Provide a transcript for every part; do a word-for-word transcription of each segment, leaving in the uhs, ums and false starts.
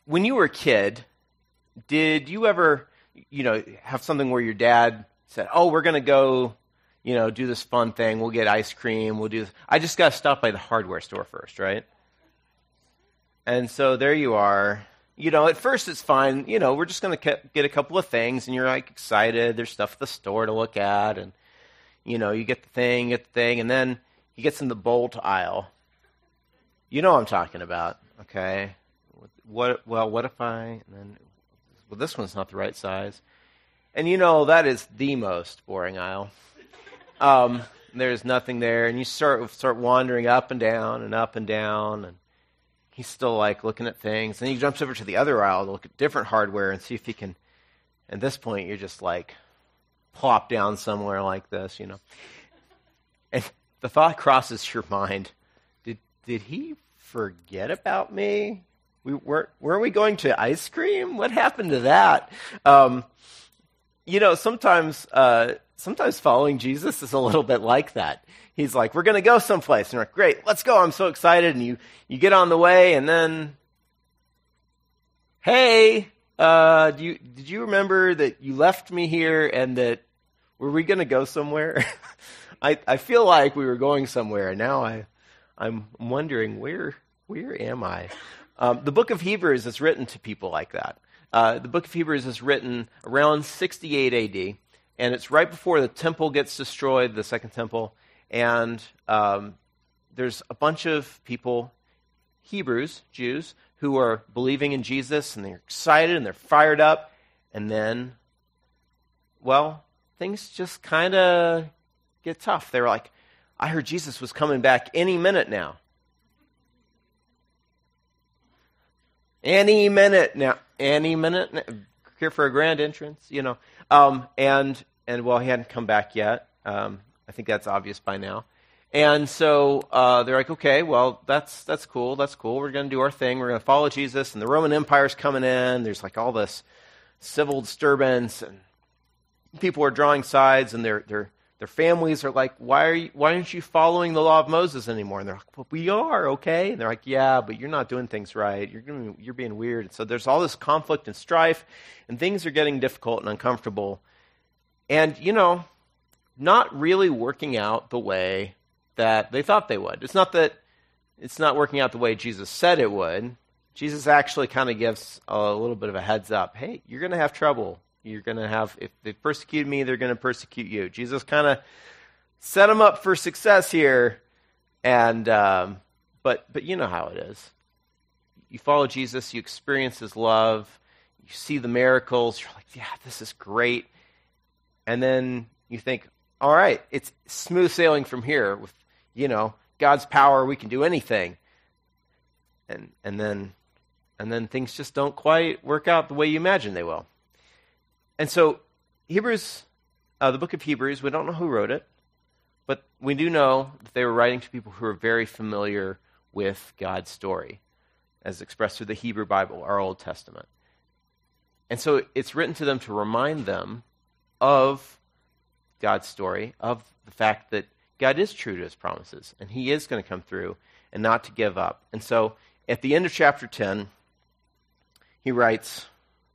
when you were a kid, did you ever, you know, have something where your dad said, oh, we're going to go, you know, do this fun thing. We'll get ice cream. We'll do this. I just got to stop by the hardware store first, right? And so there you are. You know, at first it's fine. You know, we're just going to get a couple of things, and you're like excited. There's stuff at the store to look at, and, you know, you get the thing, you get the thing, and then he gets in the bolt aisle. You know what I'm talking about, okay? What? Well, what if I, and then, well, this one's not the right size. And you know, that is the most boring aisle. Um, there's nothing there, and you start start wandering up and down and up and down, and he's still like looking at things. And he jumps over to the other aisle to look at different hardware and see if he can. At this point, you're just like plop down somewhere like this, you know. And the thought crosses your mind: Did did he forget about me? We were were we going to ice cream? What happened to that? Um, you know, sometimes uh, sometimes following Jesus is a little bit like that. He's like, we're going to go someplace, and we're like, great, let's go. I'm so excited, and you you get on the way, and then, hey, uh, do you did you remember that you left me here, and that were we going to go somewhere? I I feel like we were going somewhere, and now I I'm wondering where where am I? Um, the book of Hebrews is written to people like that. Uh, the book of Hebrews is written around sixty-eight A D, and it's right before the temple gets destroyed, the second temple, and um, there's a bunch of people, Hebrews, Jews, who are believing in Jesus, and they're excited, and they're fired up, and then, well, things just kind of get tough. They're like, I heard Jesus was coming back any minute now. Any minute now, any minute, here for a grand entrance, you know. Um, and, and well, he hadn't come back yet. Um, I think that's obvious by now. And so uh, they're like, okay, well, that's that's cool, that's cool. We're going to do our thing. We're going to follow Jesus. And the Roman Empire's coming in. There's like all this civil disturbance, and people are drawing sides, and they're they're Their families are like, why are you, why aren't you following the law of Moses anymore? And they're like, well, we are, okay? And they're like, yeah, but you're not doing things right. You're doing, you're being weird. And so there's all this conflict and strife, and things are getting difficult and uncomfortable. And, you know, not really working out the way that they thought they would. It's not that it's not working out the way Jesus said it would. Jesus actually kind of gives a little bit of a heads up. Hey, you're going to have trouble. You're going to have, if they persecute me, they're going to persecute you. Jesus kind of set them up for success here. And, um, but, but you know how it is. You follow Jesus, you experience his love, you see the miracles, you're like, yeah, this is great. And then you think, all right, it's smooth sailing from here with, you know, God's power, we can do anything. And, and then, and then things just don't quite work out the way you imagine they will. And so, Hebrews, uh, the book of Hebrews, we don't know who wrote it, but we do know that they were writing to people who are very familiar with God's story, as expressed through the Hebrew Bible, our Old Testament. And so, it's written to them to remind them of God's story, of the fact that God is true to his promises, and he is going to come through, and not to give up. And so, at the end of chapter ten, he writes,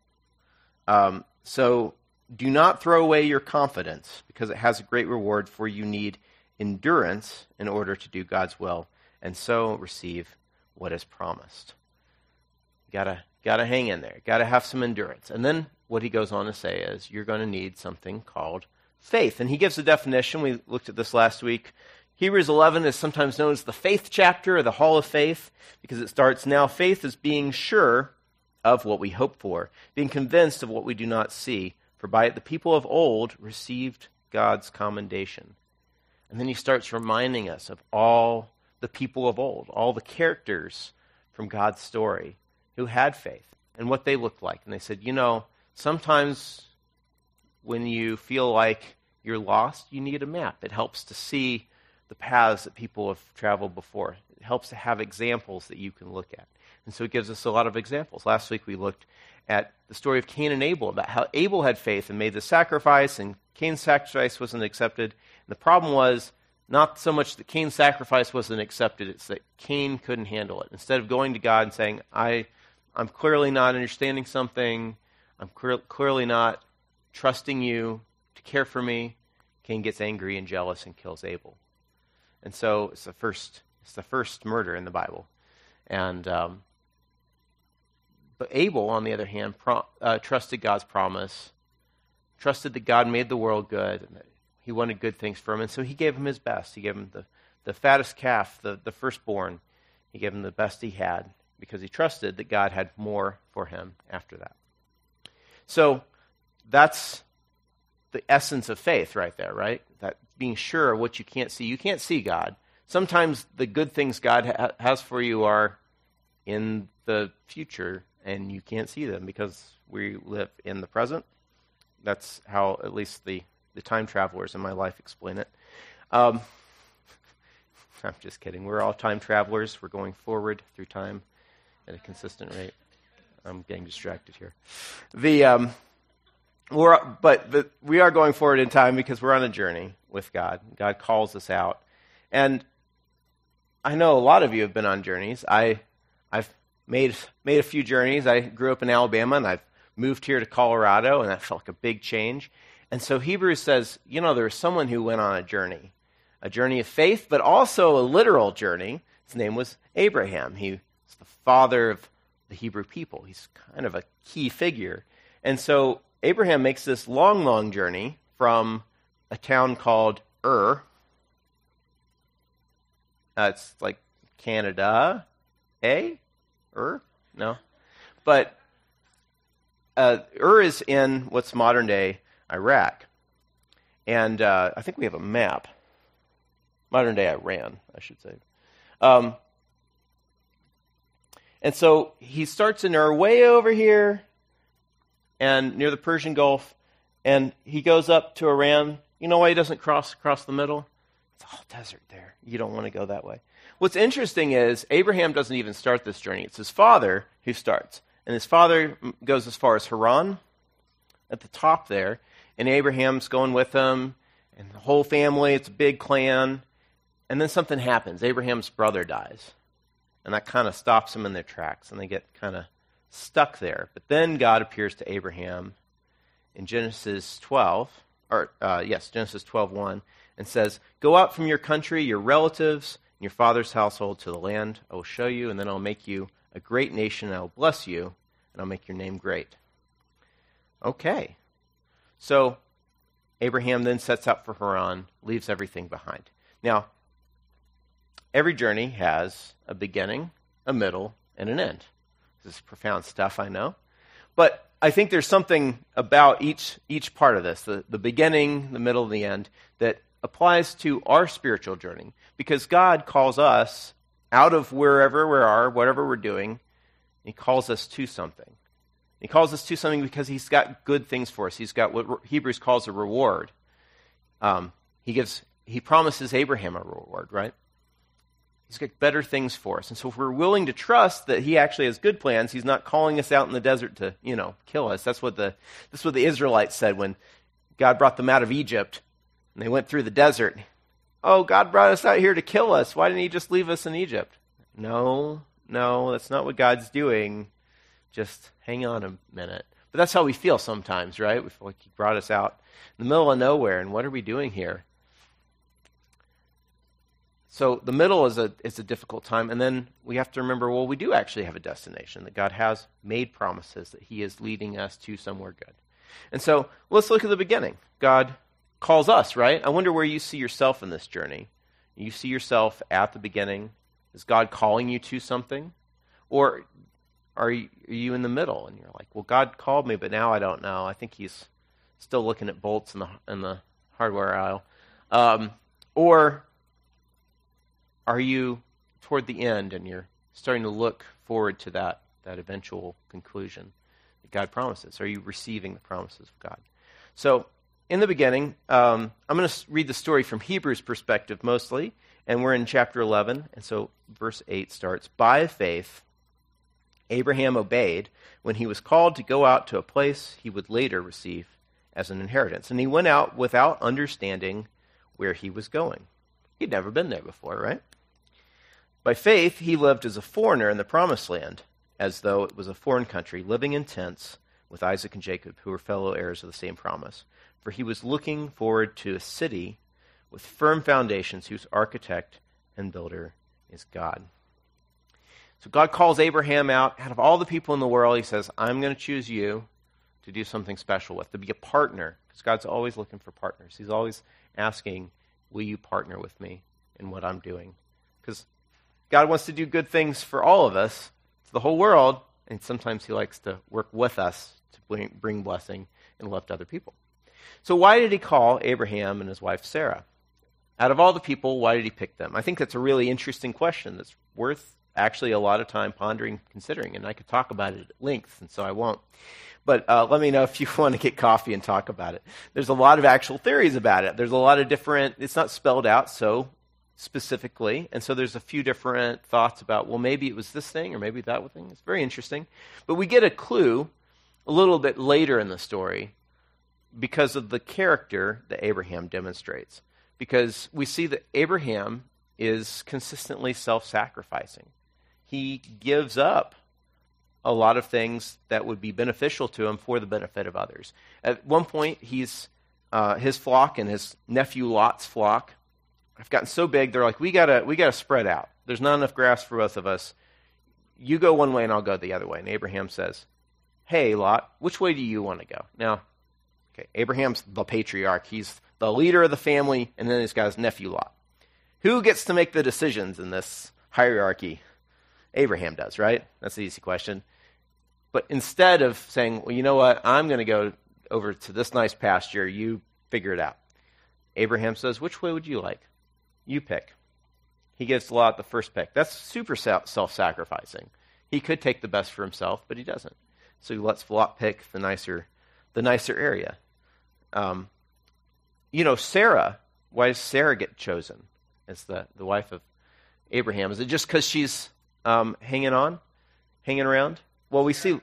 um, So do not throw away your confidence, because it has a great reward, for you need endurance in order to do God's will, and so receive what is promised. You gotta, gotta hang in there. Gotta have some endurance. And then what he goes on to say is, you're going to need something called faith. And he gives a definition. We looked at this last week. Hebrews eleven is sometimes known as the faith chapter, or the hall of faith, because it starts, now faith is being sure of what we hope for, being convinced of what we do not see, for by it the people of old received God's commendation. And then he starts reminding us of all the people of old, all the characters from God's story who had faith and what they looked like. And they said, you know, sometimes when you feel like you're lost, you need a map. It helps to see the paths that people have traveled before. It helps to have examples that you can look at. And so it gives us a lot of examples. Last week we looked at the story of Cain and Abel, about how Abel had faith and made the sacrifice, and Cain's sacrifice wasn't accepted. And the problem was not so much that Cain's sacrifice wasn't accepted, it's that Cain couldn't handle it. Instead of going to God and saying, I, I'm clearly not understanding something. I'm clear, clearly not trusting you to care for me. Cain gets angry and jealous and kills Abel. And so it's the first, it's the first murder in the Bible. And um, but Abel, on the other hand, pro, uh, trusted God's promise, trusted that God made the world good, and that he wanted good things for him. And so he gave him his best. He gave him the, the fattest calf, the, the firstborn. He gave him the best he had because he trusted that God had more for him after that. So that's the essence of faith right there, right? That being sure of what you can't see. You can't see God. Sometimes the good things God ha- has for you are in the future, and you can't see them because we live in the present. That's how at least the, the time travelers in my life explain it. Um, I'm just kidding. We're all time travelers. We're going forward through time at a consistent rate. I'm getting distracted here. The um, we're but the, we are going forward in time because we're on a journey with God. God calls us out, and I know a lot of you have been on journeys. I I've made made a few journeys. I grew up in Alabama, and I've moved here to Colorado, and that felt like a big change. And so Hebrews says, you know, there was someone who went on a journey, a journey of faith, but also a literal journey. His name was Abraham. He was the father of the Hebrew people. He's kind of a key figure. And so Abraham makes this long, long journey from a town called Ur. Uh, it's like Canada, eh? Ur? No. But uh, Ur is in what's modern-day Iraq. And uh, I think we have a map. Modern-day Iran, I should say. Um, and so he starts in Ur way over here and near the Persian Gulf, and he goes up to Iran. You know why he doesn't cross across the middle? It's all desert there. You don't want to go that way. What's interesting is Abraham doesn't even start this journey. It's his father who starts. And his father goes as far as Haran at the top there. And Abraham's going with him, and the whole family. It's a big clan. And then something happens. Abraham's brother dies. And that kind of stops them in their tracks, and they get kind of stuck there. But then God appears to Abraham in Genesis twelve, or uh, yes, Genesis twelve one, and says, "Go out from your country, your relatives, and your father's household to the land I will show you, and then I'll make you a great nation, and I will bless you, and I'll make your name great." Okay. So Abraham then sets out for Haran, leaves everything behind. Now, every journey has a beginning, a middle, and an end. This is profound stuff, I know. But I think there's something about each each part of this, the, the beginning, the middle, and the end, that applies to our spiritual journey. Because God calls us out of wherever we are, whatever we're doing, he calls us to something. He calls us to something because he's got good things for us. He's got what Hebrews calls a reward. Um, he gives, he promises Abraham a reward, right? He's got better things for us. And so if we're willing to trust that he actually has good plans, he's not calling us out in the desert to, you know, kill us. That's what the that's what the Israelites said when God brought them out of Egypt and they went through the desert. Oh, God brought us out here to kill us. Why didn't he just leave us in Egypt? No, no, that's not what God's doing. Just hang on a minute. But that's how we feel sometimes, right? We feel like he brought us out in the middle of nowhere, and what are we doing here? So the middle is a is a difficult time, and then we have to remember, well, we do actually have a destination, that God has made promises, that he is leading us to somewhere good. And so let's look at the beginning. God calls us, right? I wonder where you see yourself in this journey. You see yourself at the beginning. Is God calling you to something? Or are you, are you in the middle, and you're like, well, God called me, but now I don't know. I think he's still looking at bolts in the, in the hardware aisle. Um, or are you toward the end and you're starting to look forward to that, that eventual conclusion that God promises? Are you receiving the promises of God? So in the beginning, um, I'm going to read the story from Hebrews' perspective mostly, and we're in chapter eleven, and so verse eight starts, "By faith, Abraham obeyed when he was called to go out to a place he would later receive as an inheritance. And he went out without understanding where he was going." He'd never been there before, right? "By faith, he lived as a foreigner in the promised land, as though it was a foreign country, living in tents with Isaac and Jacob, who were fellow heirs of the same promise. For he was looking forward to a city with firm foundations, whose architect and builder is God. So God calls Abraham out. Out of all the people in the world, he says, I'm going to choose you to do something special with, to be a partner, because God's always looking for partners. He's always asking, will you partner with me in what I'm doing? Because God wants to do good things for all of us, to the whole world, and sometimes he likes to work with us to bring, bring blessing and love to other people. So why did he call Abraham and his wife Sarah? Out of all the people, why did he pick them? I think that's a really interesting question that's worth actually a lot of time pondering, considering, and I could talk about it at length, and so I won't. But uh, let me know if you want to get coffee and talk about it. There's a lot of actual theories about it. There's a lot of different, it's not spelled out so specifically, and so there's a few different thoughts about, well, maybe it was this thing or maybe that thing. It's very interesting. But we get a clue a little bit later in the story because of the character that Abraham demonstrates. Because we see that Abraham is consistently self-sacrificing. He gives up a lot of things that would be beneficial to him for the benefit of others. At one point, he's uh, his flock and his nephew Lot's flock have gotten so big, they're like, we gotta we gotta spread out. There's not enough grass for both of us. You go one way and I'll go the other way. And Abraham says, hey, Lot, which way do you want to go? Now, okay, Abraham's the patriarch. He's the leader of the family, and then he's got his nephew Lot. Who gets to make the decisions in this hierarchy? Abraham does, right? That's the easy question. But instead of saying, well, you know what, I'm going to go over to this nice pasture, you figure it out. Abraham says, which way would you like? You pick. He gives Lot the first pick. That's super self-sacrificing. He could take the best for himself, but he doesn't. So he lets Lot pick the nicer, the nicer area. Um, you know, Sarah, why does Sarah get chosen as the, the wife of Abraham? Is it just because she's um, hanging on, hanging around? Well, we see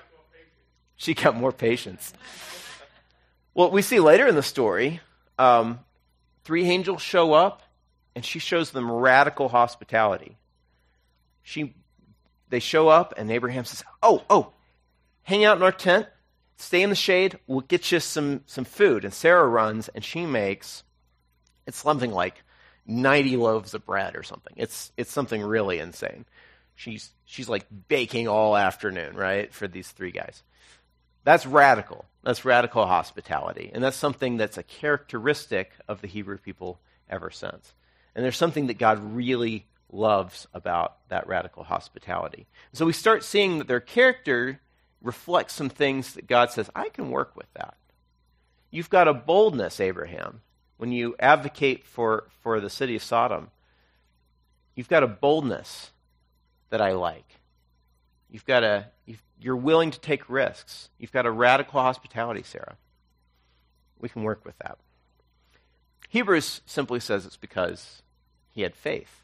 she got more patience. Well, we see later in the story, um, three angels show up, and she shows them radical hospitality. She, they show up, and Abraham says, "Oh, oh, hang out in our tent, stay in the shade. We'll get you some some food." And Sarah runs, and she makes it's something like ninety loaves of bread or something. It's it's something really insane. She's she's like baking all afternoon, right, for these three guys. That's radical. That's radical hospitality. And that's something that's a characteristic of the Hebrew people ever since. And there's something that God really loves about that radical hospitality. So we start seeing that their character reflects some things that God says, I can work with that. You've got a boldness, Abraham, when you advocate for, for the city of Sodom. You've got a boldness that I like. You've got a, you've, you're willing to take risks. You've got a radical hospitality, Sarah. We can work with that. Hebrews simply says it's because he had faith.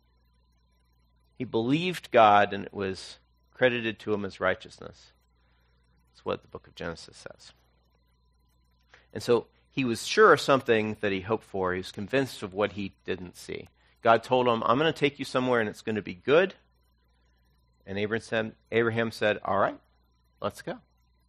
He believed God and it was credited to him as righteousness. That's what the book of Genesis says. And so he was sure of something that he hoped for. He was convinced of what he didn't see. God told him, I'm going to take you somewhere and it's going to be good. And Abraham said, Abraham said, all right, let's go.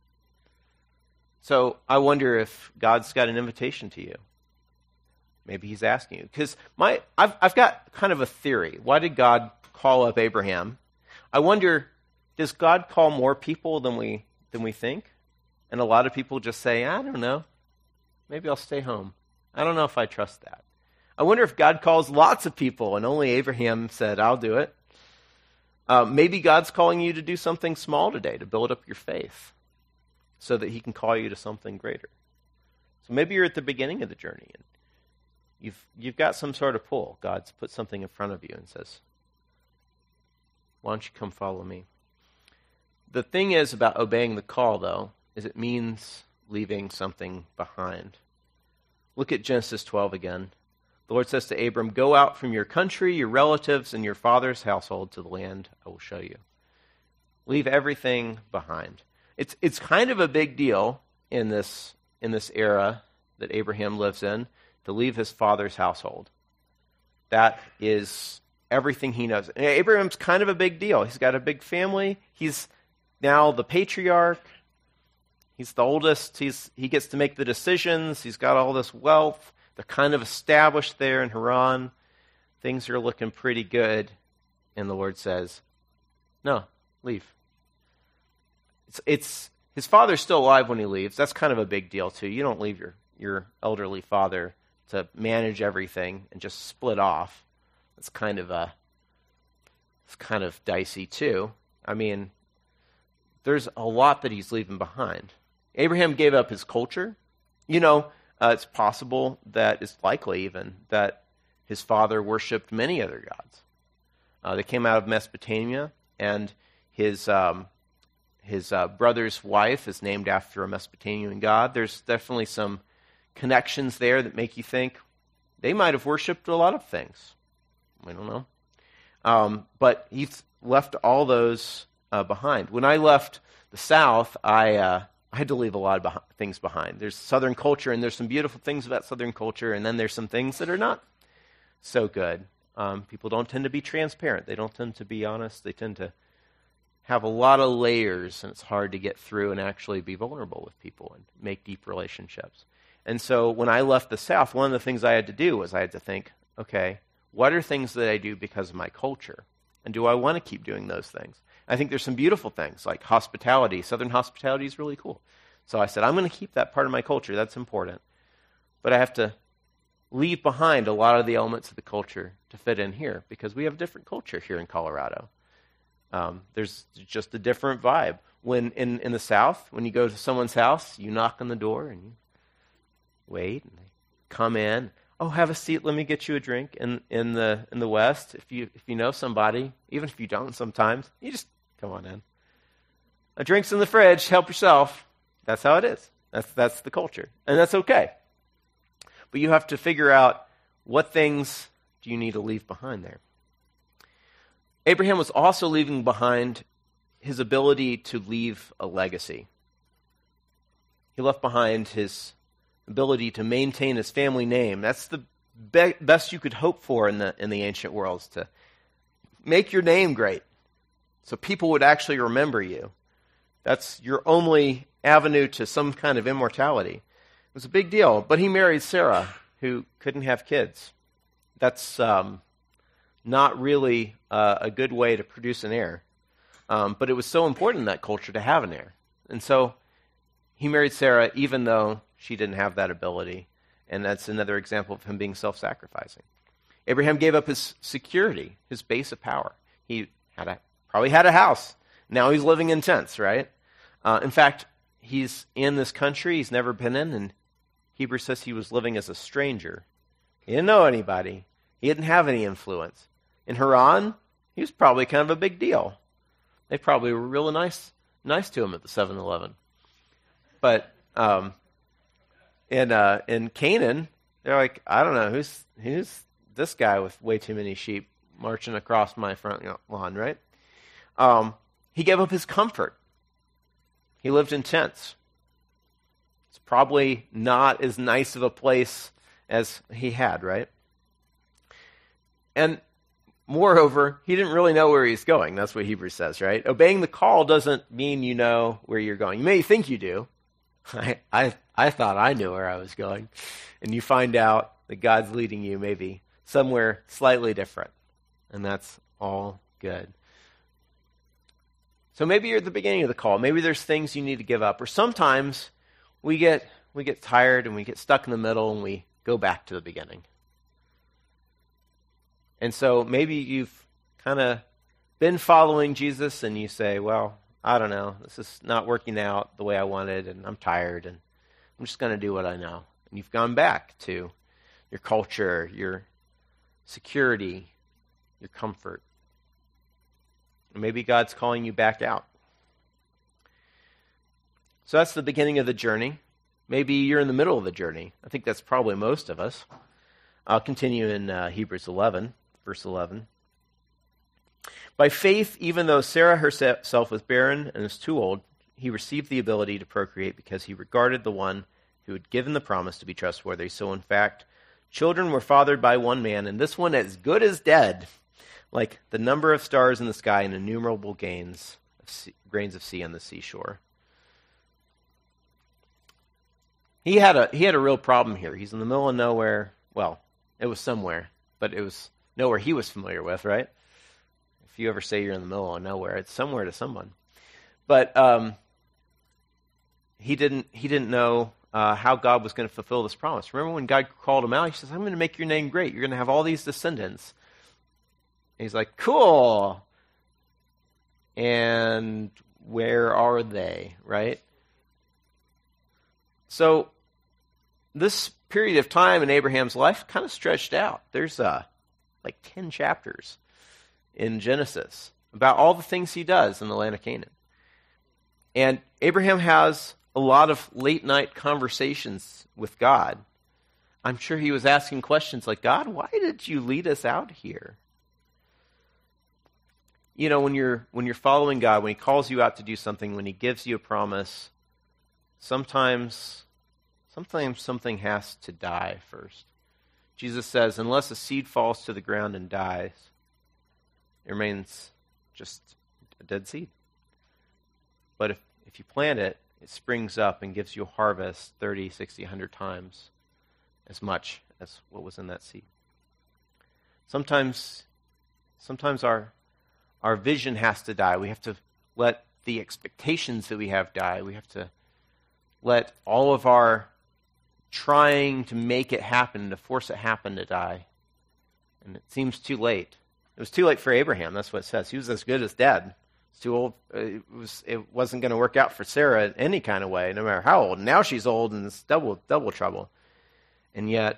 So I wonder if God's got an invitation to you. Maybe he's asking you. Because my I've I've got kind of a theory. Why did God call up Abraham? I wonder, does God call more people than we than we think? And a lot of people just say, I don't know. Maybe I'll stay home. I don't know if I trust that. I wonder if God calls lots of people and only Abraham said, I'll do it. Uh, maybe God's calling you to do something small today to build up your faith so that he can call you to something greater. So maybe you're at the beginning of the journey and you've you've got some sort of pull. God's put something in front of you and says, why don't you come follow me? The thing is about obeying the call, though, is it means leaving something behind. Look at Genesis twelve again. The Lord says to Abram, go out from your country, your relatives, and your father's household to the land I will show you. Leave everything behind. It's it's kind of a big deal in this in this era that Abraham lives in to leave his father's household. That is everything he knows. And Abraham's kind of a big deal. He's got a big family. He's now the patriarch. He's the oldest. He's, he gets to make the decisions. He's got all this wealth. They're kind of established there in Haran. Things are looking pretty good. And the Lord says, no, leave. It's, it's his father's still alive when he leaves. That's kind of a big deal, too. You don't leave your, your elderly father to manage everything and just split off. It's kind of a, it's kind of dicey, too. I mean, there's a lot that he's leaving behind. Abraham gave up his culture. You know, uh, it's possible that it's likely even that his father worshipped many other gods. Uh, they came out of Mesopotamia, and his um, his uh, brother's wife is named after a Mesopotamian god. There's definitely some connections there that make you think they might have worshipped a lot of things. I don't know. Um, but he's left all those uh, behind. When I left the South, I... Uh, I had to leave a lot of beh- things behind. There's Southern culture, and there's some beautiful things about Southern culture, and then there's some things that are not so good. Um, people don't tend to be transparent. They don't tend to be honest. They tend to have a lot of layers, and it's hard to get through and actually be vulnerable with people and make deep relationships. And so when I left the South, one of the things I had to do was I had to think, okay, what are things that I do because of my culture? And do I want to keep doing those things? I think there's some beautiful things, like hospitality. Southern hospitality is really cool. So I said, I'm going to keep that part of my culture. That's important. But I have to leave behind a lot of the elements of the culture to fit in here, because we have a different culture here in Colorado. Um, there's just a different vibe. When in, in the South, when you go to someone's house, you knock on the door and you wait, and they come in. Oh, have a seat. Let me get you a drink. In in the in the West, if you if you know somebody, even if you don't, sometimes you just come on in. A drink's in the fridge. Help yourself. That's how it is. That's that's the culture, and that's okay. But you have to figure out what things do you need to leave behind there. Abraham was also leaving behind his ability to leave a legacy. He left behind his ability to maintain his family name. That's the be- best you could hope for in the in the ancient worlds, to make your name great so people would actually remember you. That's your only avenue to some kind of immortality. It was a big deal. But he married Sarah, who couldn't have kids. That's um, not really uh, a good way to produce an heir. Um, but it was so important in that culture to have an heir. And so he married Sarah even though she didn't have that ability. And that's another example of him being self-sacrificing. Abraham gave up his security, his base of power. He had a, probably had a house. Now he's living in tents, right? Uh, in fact, he's in this country he's never been in, and Hebrews says he was living as a stranger. He didn't know anybody. He didn't have any influence. In Haran, he was probably kind of a big deal. They probably were really nice nice to him at the seven eleven. But um, in uh, in Canaan, they're like, I don't know, who's who's this guy with way too many sheep marching across my front lawn, right? Um, he gave up his comfort. He lived in tents. It's probably not as nice of a place as he had, right? And moreover, he didn't really know where he's going. That's what Hebrews says, right? Obeying the call doesn't mean you know where you're going. You may think you do. I, I, I thought I knew where I was going. And you find out that God's leading you maybe somewhere slightly different. And that's all good. So maybe you're at the beginning of the call. Maybe there's things you need to give up. Or sometimes we get we get tired and we get stuck in the middle and we go back to the beginning. And so maybe you've kind of been following Jesus and you say, well, I don't know, this is not working out the way I wanted and I'm tired and I'm just going to do what I know. And you've gone back to your culture, your security, your comfort. And maybe God's calling you back out. So that's the beginning of the journey. Maybe you're in the middle of the journey. I think that's probably most of us. I'll continue in uh, Hebrews eleven, verse eleven. By faith, even though Sarah herself was barren and was too old, he received the ability to procreate because he regarded the one who had given the promise to be trustworthy. So in fact, children were fathered by one man, and this one as good as dead. like the number of stars in the sky and innumerable gains of sea, grains of sea on the seashore. He had a he had a real problem here. He's in the middle of nowhere. Well, it was somewhere, but it was nowhere he was familiar with, right? If you ever say you're in the middle of nowhere, it's somewhere to someone. But um, he didn't he didn't know uh, how God was going to fulfill this promise. Remember when God called him out? He says, "I'm going to make your name great. You're going to have all these descendants." And he's like, "Cool." And where are they, right? So this period of time in Abraham's life kind of stretched out. There's uh, like ten chapters in Genesis about all the things he does in the land of Canaan. And Abraham has a lot of late-night conversations with God. I'm sure he was asking questions like, God, why did you lead us out here? You know, when you're when you're following God, when he calls you out to do something, when he gives you a promise, sometimes, sometimes something has to die first. Jesus says, unless a seed falls to the ground and dies, it remains just a dead seed. But if, if you plant it, it springs up and gives you a harvest thirty, sixty, one hundred times as much as what was in that seed. Sometimes, sometimes our our vision has to die. We have to let the expectations that we have die. We have to let all of our trying to make it happen, to force it happen, to die. And it seems too late. It was too late for Abraham. That's what it says. He was as good as dead. It's too old. It was. It wasn't going to work out for Sarah in any kind of way, no matter how old. Now she's old, and it's double double trouble. And yet,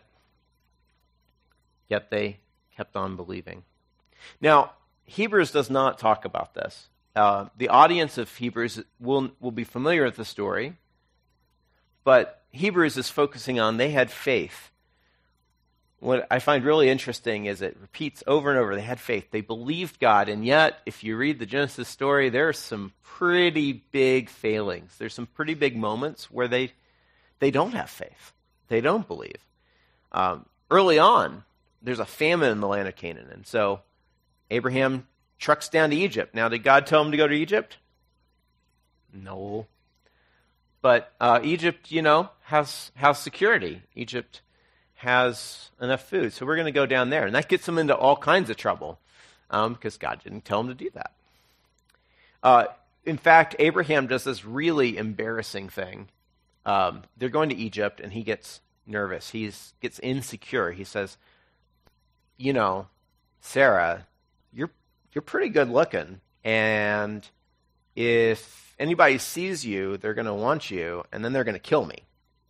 yet they kept on believing. Now, Hebrews does not talk about this. Uh, the audience of Hebrews will will be familiar with the story, but Hebrews is focusing on they had faith. What I find really interesting is it repeats over and over. They had faith. They believed God, and yet, if you read the Genesis story, there are some pretty big failings. There's some pretty big moments where they they don't have faith. They don't believe. Um, early on, there's a famine in the land of Canaan, and so Abraham trucks down to Egypt. Now, did God tell him to go to Egypt? No. But uh, Egypt, you know, has has security. Egypt has enough food. So we're going to go down there. And that gets them into all kinds of trouble um, because God didn't tell them to do that. Uh, in fact, Abraham does this really embarrassing thing. Um, they're going to Egypt, and he gets nervous. He gets insecure. He says, you know, Sarah, you're you're pretty good looking, and if anybody sees you, they're going to want you, and then they're going to kill me.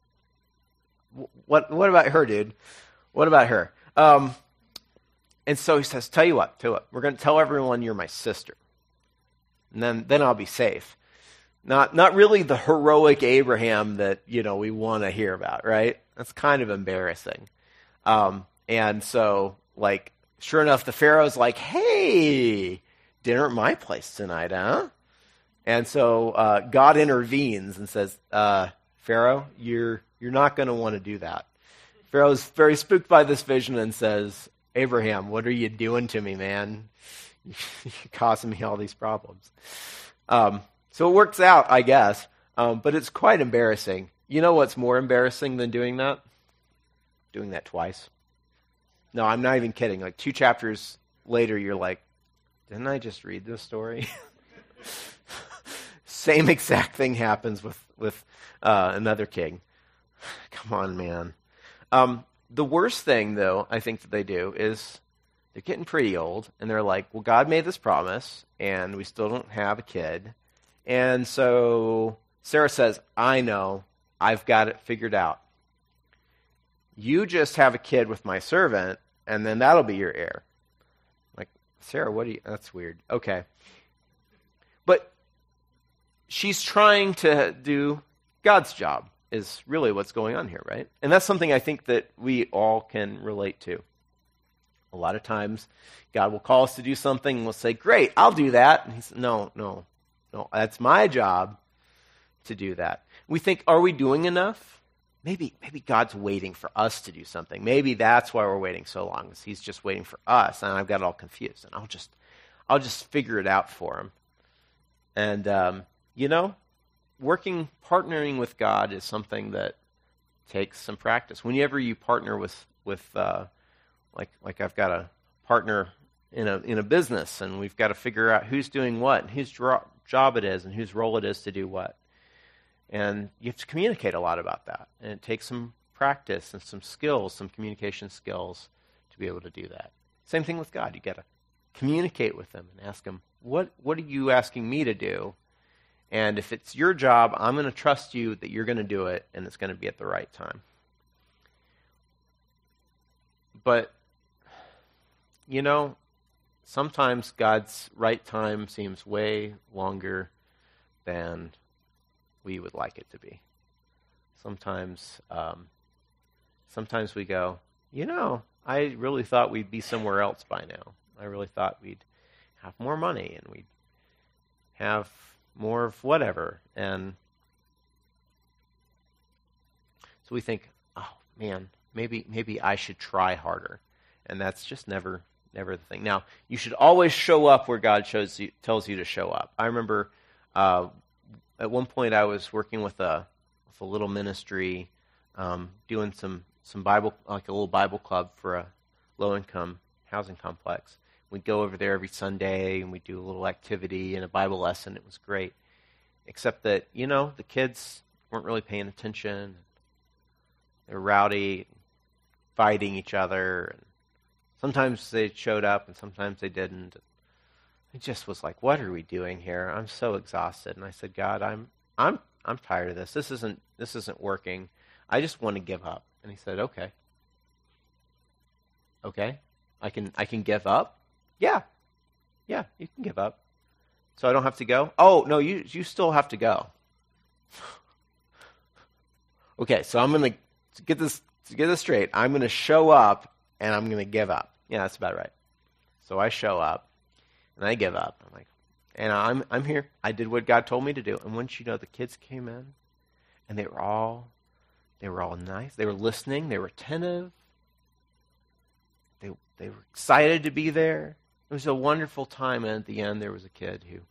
What what about her, dude? What about her? Um, and so he says, tell you what, tell you what, we're going to tell everyone you're my sister. And then, then I'll be safe. Not not really the heroic Abraham that, you know, we want to hear about, right? That's kind of embarrassing. Um, and so, like, sure enough, the Pharaoh's like, hey, dinner at my place tonight, huh? And so uh, God intervenes and says, uh, Pharaoh, you're you're not going to want to do that. Pharaoh's very spooked by this vision and says, Abraham, what are you doing to me, man? You're causing me all these problems. Um, so it works out, I guess, um, but it's quite embarrassing. You know what's more embarrassing than doing that? Doing that twice. No, I'm not even kidding. Like two chapters later, you're like, didn't I just read this story? Same exact thing happens with, with uh, another king. Come on, man. Um, the worst thing, though, I think that they do is they're getting pretty old, and they're like, well, God made this promise, and we still don't have a kid. And so Sarah says, I know, I've got it figured out. You just have a kid with my servant, and then that'll be your heir. Like, Sarah, what do you, that's weird. Okay. But she's trying to do God's job, is really what's going on here, right? And that's something I think that we all can relate to. A lot of times, God will call us to do something, and we'll say, great, I'll do that. And he says, no, no, no, that's my job to do that. We think, are we doing enough? maybe maybe God's waiting for us to do something. Maybe that's why we're waiting so long, is he's just waiting for us, and I've got it all confused, and I'll just I'll just figure it out for him. And um, you know, working, partnering with God is something that takes some practice. Whenever you partner with with uh, like like I've got a partner in a in a business, and we've got to figure out who's doing what, and whose dro- job it is, and whose role it is to do what. And you have to communicate a lot about that. And it takes some practice and some skills, some communication skills to be able to do that. Same thing with God. You got to communicate with him and ask him, what, what are you asking me to do? And if it's your job, I'm going to trust you that you're going to do it, and it's going to be at the right time. But, you know, sometimes God's right time seems way longer than we would like it to be. Sometimes, um, sometimes we go, you know, I really thought we'd be somewhere else by now. I really thought we'd have more money and we'd have more of whatever. And so we think, oh man, maybe maybe I should try harder. And that's just never never the thing. Now, you should always show up where God shows you, tells you to show up. I remember uh, at one point I was working with a with a little ministry, um, doing some some Bible, like a little Bible club for a low income housing complex. We'd go over there every Sunday and we'd do a little activity and a Bible lesson. It was great, except that, you know, the kids weren't really paying attention. They were rowdy, fighting each other, and sometimes they showed up and sometimes they didn't. It just was like, what are we doing here? I'm so exhausted. And I said, God, I'm I'm I'm tired of this. This isn't this isn't working. I just want to give up. And he said, Okay. Okay. I can I can give up? Yeah. Yeah, you can give up. So I don't have to go? Oh, no, you you still have to go. Okay, so I'm gonna to get this to get this straight, I'm gonna show up and I'm gonna give up. Yeah, that's about right. So I show up and I give up. I'm like, and I'm I'm here. I did what God told me to do. And once you know, the kids came in, and they were all they were all nice. They were listening. They were attentive. They they were excited to be there. It was a wonderful time. And at the end, there was a kid who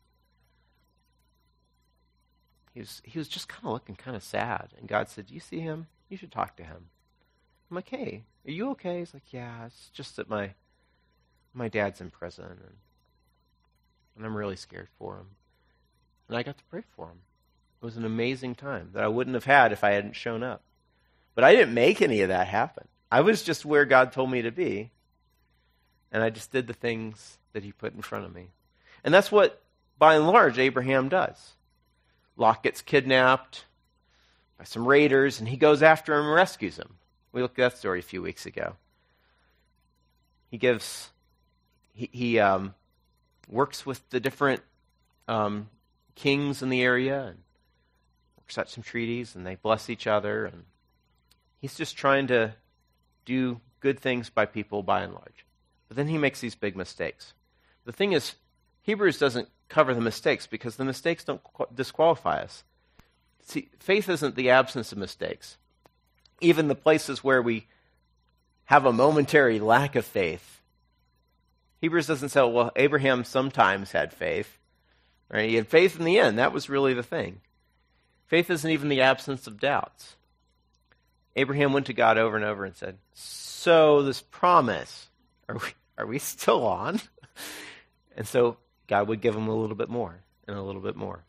he was he was just kind of looking kind of sad. And God said, "Do you see him? You should talk to him." I'm like, "Hey, are you okay?" He's like, "Yeah, it's just that my my dad's in prison, and, and I'm really scared for him." And I got to pray for him. It was an amazing time that I wouldn't have had if I hadn't shown up. But I didn't make any of that happen. I was just where God told me to be, and I just did the things that he put in front of me. And that's what, by and large, Abraham does. Lot gets kidnapped by some raiders, and he goes after him and rescues him. We looked at that story a few weeks ago. He gives, he, he um, works with the different um, kings in the area and works out some treaties, and they bless each other. And he's just trying to do good things by people by and large. But then he makes these big mistakes. The thing is, Hebrews doesn't cover the mistakes because the mistakes don't disqualify us. See, faith isn't the absence of mistakes. Even the places where we have a momentary lack of faith, Hebrews doesn't say, well, Abraham sometimes had faith. Right? He had faith in the end. That was really the thing. Faith isn't even the absence of doubts. Abraham went to God over and over and said, so this promise, are we, are we still on? And so God would give him a little bit more and a little bit more.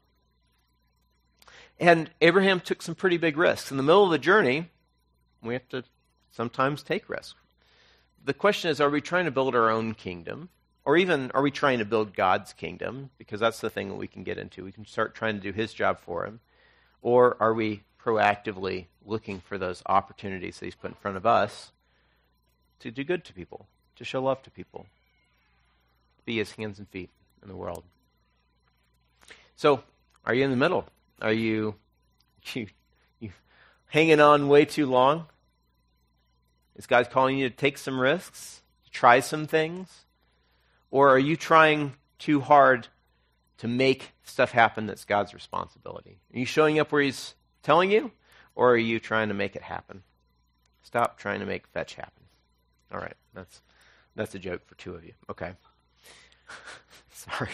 And Abraham took some pretty big risks. In the middle of the journey, we have to sometimes take risks. The question is, are we trying to build our own kingdom? Or even, are we trying to build God's kingdom? Because that's the thing that we can get into. We can start trying to do his job for him. Or are we proactively looking for those opportunities that he's put in front of us to do good to people, to show love to people, be his hands and feet in the world? So, are you in the middle? Are you, you, you hanging on way too long? Is God calling you to take some risks, to try some things? Or are you trying too hard to make stuff happen that's God's responsibility? Are you showing up where he's telling you? or are you trying to make it happen? Stop trying to make fetch happen. All right, that's that's a joke for two of you. Okay. Sorry.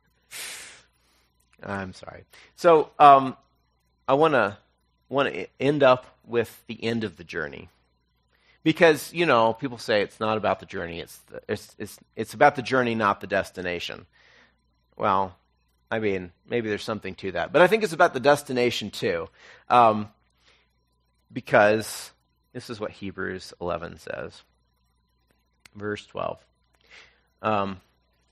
I'm sorry. So um, I want to want to end up with the end of the journey, because you know people say it's not about the journey; it's the, it's it's it's about the journey, not the destination. Well, I mean, maybe there's something to that, but I think it's about the destination too, um, because this is what Hebrews eleven says, verse twelve. Um,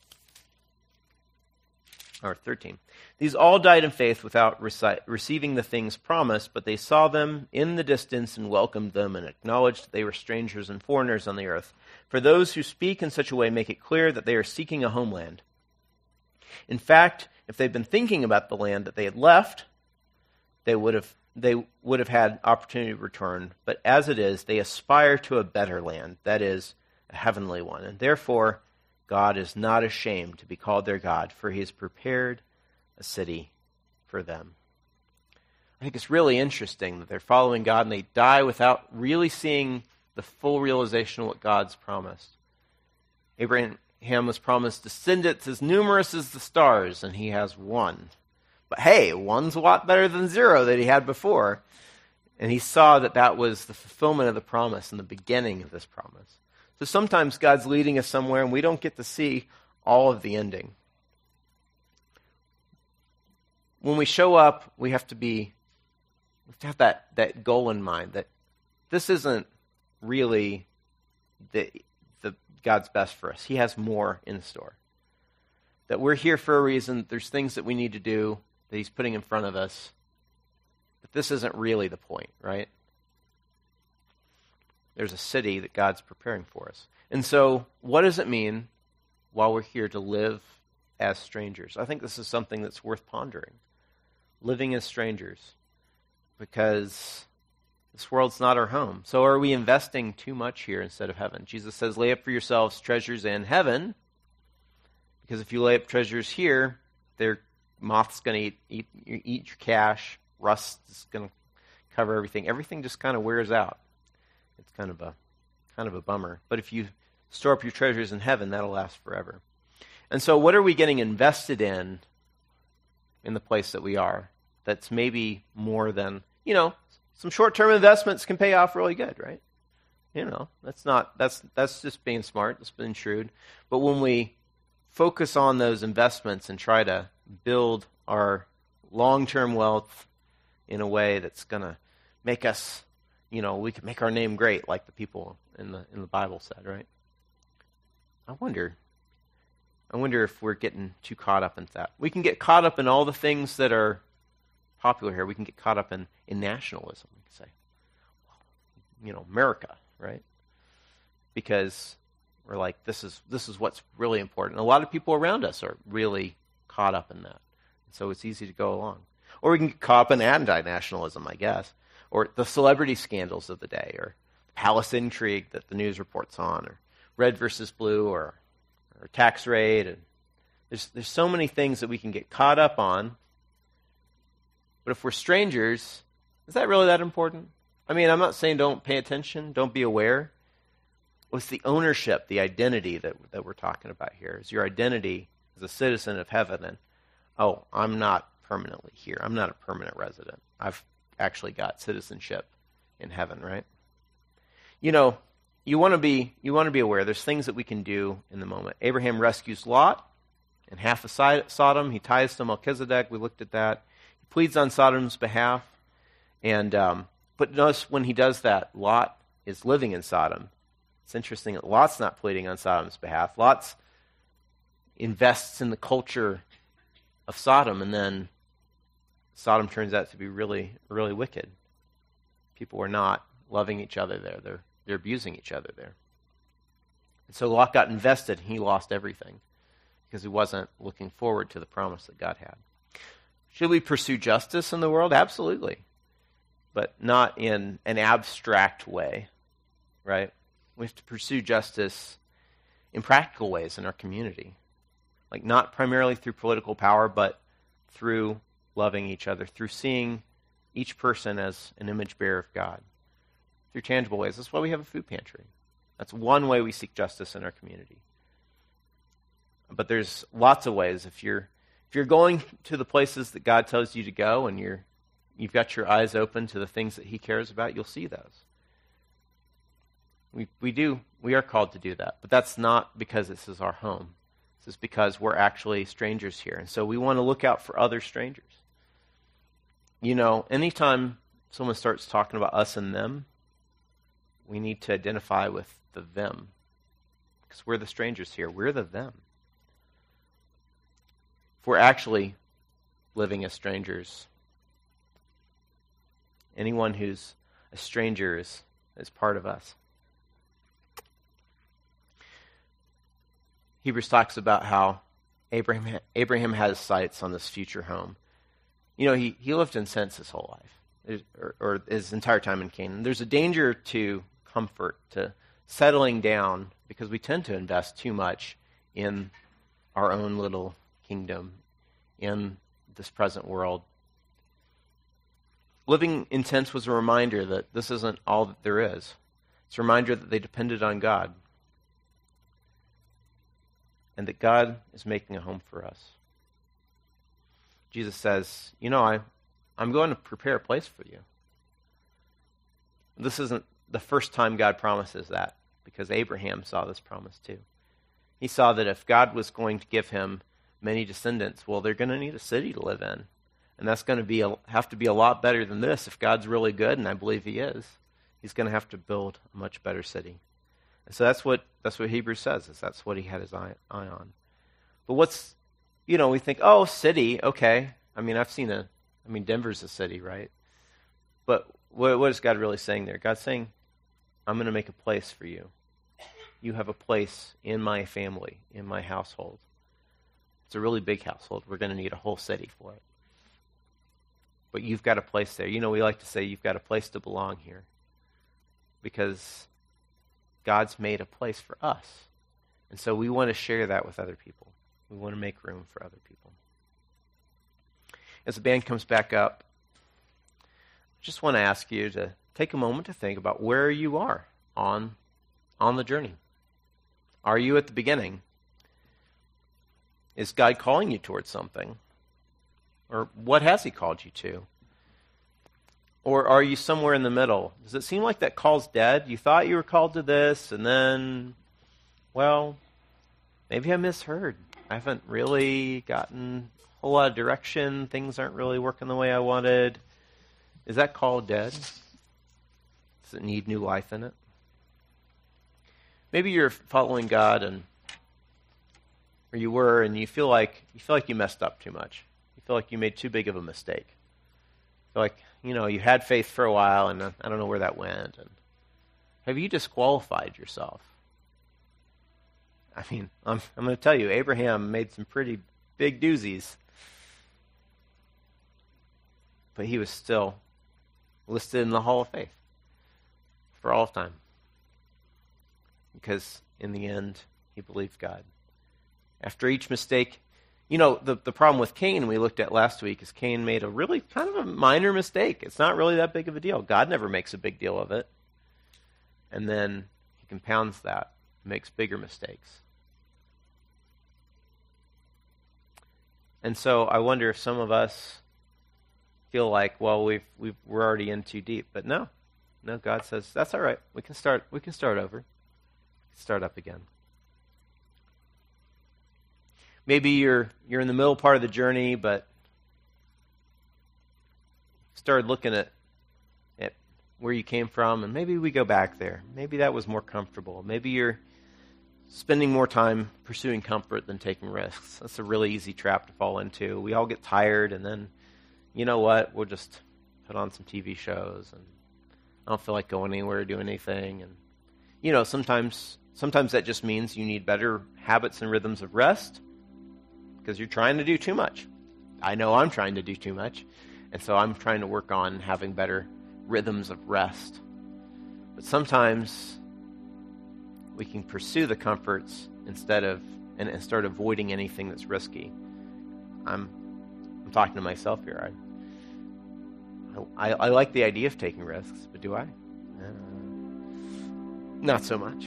or thirteen. These all died in faith without reci- receiving the things promised, but they saw them in the distance and welcomed them and acknowledged that they were strangers and foreigners on the earth. For those who speak in such a way make it clear that they are seeking a homeland. In fact, if they'd been thinking about the land that they had left, they would have they would have had opportunity to return. But as it is, they aspire to a better land, that is, a heavenly one. And therefore, God is not ashamed to be called their God, for he has prepared a city for them. I think it's really interesting that they're following God and they die without really seeing the full realization of what God's promised. Abraham was promised descendants as numerous as the stars, and he has one. But hey, one's a lot better than zero that he had before. And he saw that that was the fulfillment of the promise and the beginning of this promise. So sometimes God's leading us somewhere and we don't get to see all of the ending. When we show up, we have to be, we have to have that, that goal in mind, that this isn't really the, the God's best for us. He has more in store. That we're here for a reason. There's things that we need to do that he's putting in front of us. But this isn't really the point, right? There's a city that God's preparing for us. And so, what does it mean while we're here to live as strangers? I think this is something that's worth pondering. Living as strangers. Because this world's not our home. So are we investing too much here instead of heaven? Jesus says, lay up for yourselves treasures in heaven. Because if you lay up treasures here, their moth's going to eat, eat, eat your cash. Rust is going to cover everything. Everything just kind of wears out. It's kind of a kind of a bummer. But if you store up your treasures in heaven, that'll last forever. And so what are we getting invested in in the place that we are that's maybe more than, you know, some short-term investments can pay off really good, right? You know, that's not that's that's just being smart, that's being shrewd. But when we focus on those investments and try to build our long-term wealth in a way that's going to make us, you know, we could make our name great, like the people in the in the Bible said, right? I wonder, I wonder if we're getting too caught up in that. We can get caught up in all the things that are popular here. We can get caught up in, in nationalism. We can say, you know, America, right? Because we're like, this is this is what's really important. And a lot of people around us are really caught up in that. So it's easy to go along. Or we can get caught up in anti-nationalism, I guess. Or the celebrity scandals of the day, or the palace intrigue that the news reports on, or red versus blue, or, or tax rate. And there's there's so many things that we can get caught up on. But if we're strangers, is that really that important? I mean, I'm not saying don't pay attention, don't be aware. What's the ownership, the identity that that we're talking about here? Is your identity as a citizen of heaven? And oh, I'm not permanently here. I'm not a permanent resident. I've actually got citizenship in heaven, right? You know, you want to be you want to be aware. There's things that we can do in the moment. Abraham rescues Lot and half of Sodom. He ties to Melchizedek. We looked at that. He pleads on Sodom's behalf. And um, but notice when he does that, Lot is living in Sodom. It's interesting that Lot's not pleading on Sodom's behalf. Lot invests in the culture of Sodom, and then Sodom turns out to be really, really wicked. People are not loving each other there. They're they're abusing each other there. And so Lot got invested, and he lost everything because he wasn't looking forward to the promise that God had. Should we pursue justice in the world? Absolutely. But not in an abstract way, right? We have to pursue justice in practical ways in our community. Like not primarily through political power, but through loving each other, through seeing each person as an image bearer of God through tangible ways. That's why we have a food pantry. That's one way we seek justice in our community. But there's lots of ways. If you're if you're going to the places that God tells you to go and you're you've got your eyes open to the things that he cares about, you'll see those. We we do we are called to do that, but that's not because this is our home. This is because we're actually strangers here, and so we want to look out for other strangers. You know, anytime someone starts talking about us and them, we need to identify with the them, because we're the strangers here. We're the them. If we're actually living as strangers, anyone who's a stranger is, is part of us. Hebrews talks about how Abraham Abraham has sights on this future home. You know, he, he lived in sense his whole life, or, or his entire time in Canaan. There's a danger to comfort, to settling down, because we tend to invest too much in our own little kingdom, in this present world. Living in tents was a reminder that this isn't all that there is. It's a reminder that they depended on God, and that God is making a home for us. Jesus says, you know, I, I'm going to prepare a place for you. This isn't the first time God promises that, because Abraham saw this promise too. He saw that if God was going to give him many descendants, well, they're going to need a city to live in. And that's going to be a, have to be a lot better than this. If God's really good, and I believe he is, he's going to have to build a much better city. And so that's what that's what Hebrews says, is that's what he had his eye, eye on. But what's, you know, we think, oh, city, okay. I mean, I've seen a, I mean, Denver's a city, right? But what, what is God really saying there? God's saying, I'm going to make a place for you. You have a place in my family, in my household. It's a really big household. We're going to need a whole city for it. But you've got a place there. You know, we like to say you've got a place to belong here, because God's made a place for us. And so we want to share that with other people. We want to make room for other people. As the band comes back up, I just want to ask you to take a moment to think about where you are on, on the journey. Are you at the beginning? Is God calling you towards something? Or what has he called you to? Or are you somewhere in the middle? Does it seem like that call's dead? You thought you were called to this, and then, well, maybe I misheard. I haven't really gotten a whole lot of direction. Things aren't really working the way I wanted. Is that call dead? Does it need new life in it? Maybe you're following God, and or you were, and you feel like you feel like you messed up too much. You feel like you made too big of a mistake. You feel like, you know, you had faith for a while, and I don't know where that went. And have you disqualified yourself? I mean, I'm, I'm going to tell you, Abraham made some pretty big doozies. But he was still listed in the Hall of Faith for all of time. Because in the end, he believed God. After each mistake, you know, the, the problem with Cain we looked at last week is Cain made a really kind of a minor mistake. It's not really that big of a deal. God never makes a big deal of it. And then he compounds that, makes bigger mistakes. And so I wonder if some of us feel like, well, we've, we've, we're already in too deep. But no, no, God says, that's all right. We can start, we can start over. Start up again. Maybe you're you're in the middle part of the journey, but started looking at, at where you came from, and maybe we go back there. Maybe that was more comfortable. Maybe you're spending more time pursuing comfort than taking risks. That's a really easy trap to fall into. We all get tired, and then, you know what, we'll just put on some T V shows, and I don't feel like going anywhere or doing anything. And, you know, sometimes sometimes that just means you need better habits and rhythms of rest, because you're trying to do too much. I know I'm trying to do too much, and so I'm trying to work on having better rhythms of rest. But sometimes we can pursue the comforts instead of and, and start avoiding anything that's risky. I'm I'm talking to myself here. I I, I like the idea of taking risks, but do I? Uh, not so much.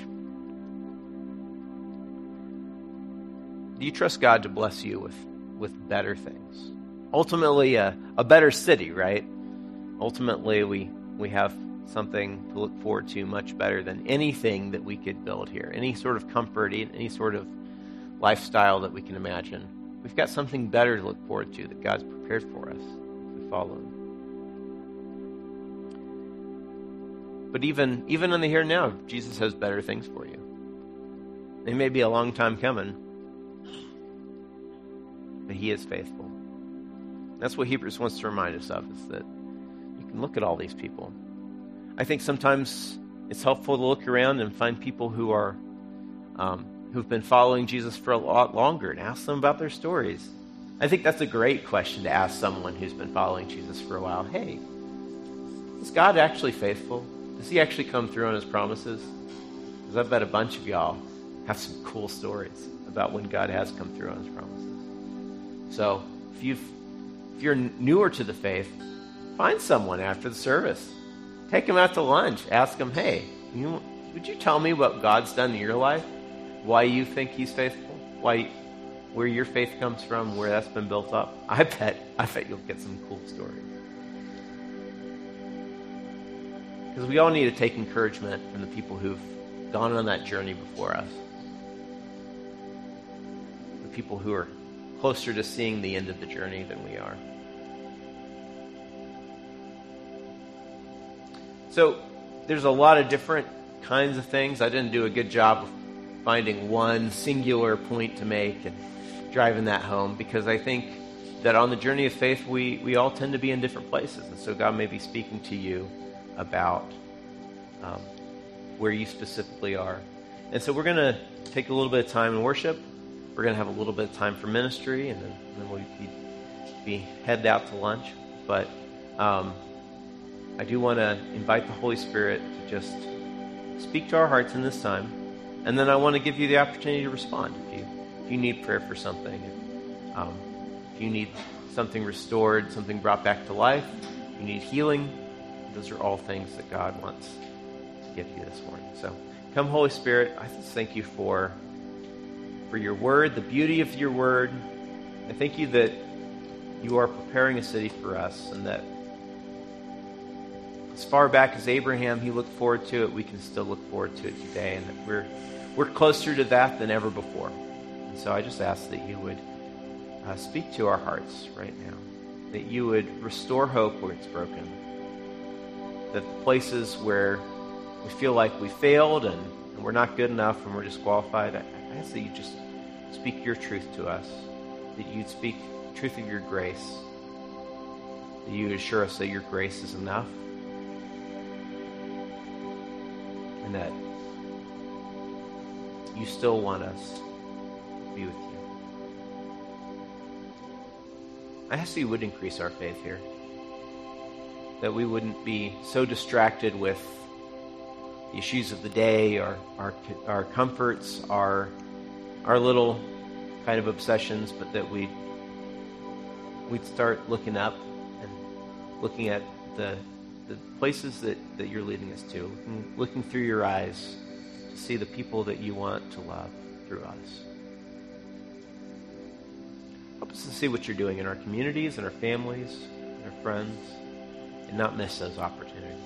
Do you trust God to bless you with, with better things? Ultimately, a, a better city, right? Ultimately, we, we have something to look forward to much better than anything that we could build here. Any sort of comfort, any sort of lifestyle that we can imagine. We've got something better to look forward to that God's prepared for us if we follow Him. But even, even in the here and now, Jesus has better things for you. They may be a long time coming, but He is faithful. That's what Hebrews wants to remind us of, is that you can look at all these people. I think sometimes it's helpful to look around and find people who are um, who've been following Jesus for a lot longer and ask them about their stories. I think that's a great question to ask someone who's been following Jesus for a while. Hey, is God actually faithful? Does He actually come through on His promises? Because I bet a bunch of y'all have some cool stories about when God has come through on His promises. So if you've if you're newer to the faith, find someone after the service. Take them out to lunch. Ask them, hey, you, would you tell me what God's done in your life? Why you think He's faithful? Why, where your faith comes from, where that's been built up? I bet, I bet you'll get some cool stories. Because we all need to take encouragement from the people who've gone on that journey before us. The people who are closer to seeing the end of the journey than we are. So there's a lot of different kinds of things. I didn't do a good job of finding one singular point to make and driving that home, because I think that on the journey of faith, we, we all tend to be in different places. And so God may be speaking to you about um, where you specifically are. And so we're going to take a little bit of time in worship. We're going to have a little bit of time for ministry, and then, and then we'll be, be headed out to lunch. But um, I do want to invite the Holy Spirit to just speak to our hearts in this time. And then I want to give you the opportunity to respond. If you, if you need prayer for something, if, um, if you need something restored, something brought back to life, you need healing, those are all things that God wants to give you this morning. So come, Holy Spirit, I just thank you for, for your word, the beauty of your word. I thank you that you are preparing a city for us, and that as far back as Abraham, he looked forward to it, we can still look forward to it today, and that we're we're closer to that than ever before. And so I just ask that you would uh, speak to our hearts right now, that you would restore hope where it's broken, that the places where we feel like we failed and, and we're not good enough and we're disqualified, I, I ask that you just speak your truth to us, that you'd speak the truth of your grace, that you assure us that your grace is enough, and that you still want us to be with you. I ask that you would increase our faith here, that we wouldn't be so distracted with the issues of the day, our our, our comforts, our our little kind of obsessions, but that we'd, we'd start looking up and looking at the the places that, that you're leading us to, looking, looking through your eyes to see the people that you want to love through us. Help us to see what you're doing in our communities, in our families, in our friends, and not miss those opportunities.